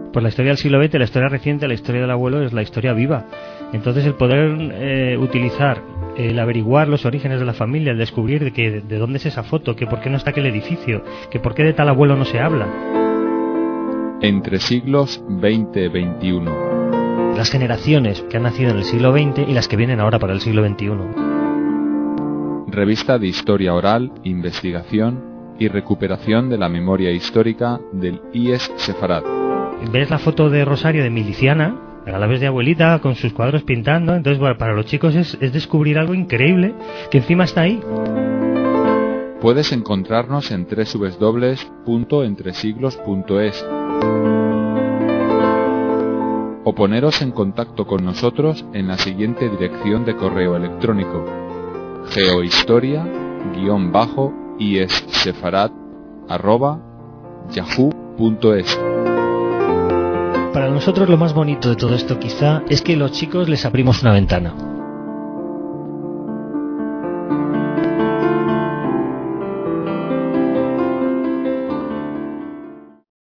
Pues la historia del siglo XX, la historia reciente, la historia del abuelo es la historia viva. Entonces el poder utilizar, el averiguar los orígenes de la familia, el descubrir de dónde es esa foto, que por qué no está aquel edificio, que por qué de tal abuelo no se habla. Entre siglos XX-XXI. Las generaciones que han nacido en el siglo XX y las que vienen ahora para el siglo XXI. Revista de Historia Oral, Investigación y Recuperación de la Memoria Histórica del IES Sefarad. Ves la foto de Rosario de miliciana, a la vez de abuelita, con sus cuadros pintando. Entonces, bueno, para los chicos es descubrir algo increíble, que encima está ahí. Puedes encontrarnos en www.entresiglos.es o poneros en contacto con nosotros en la siguiente dirección de correo electrónico: geohistoria-iessefarad@yahoo.es. Para nosotros lo más bonito de todo esto quizá es que los chicos les abrimos una ventana.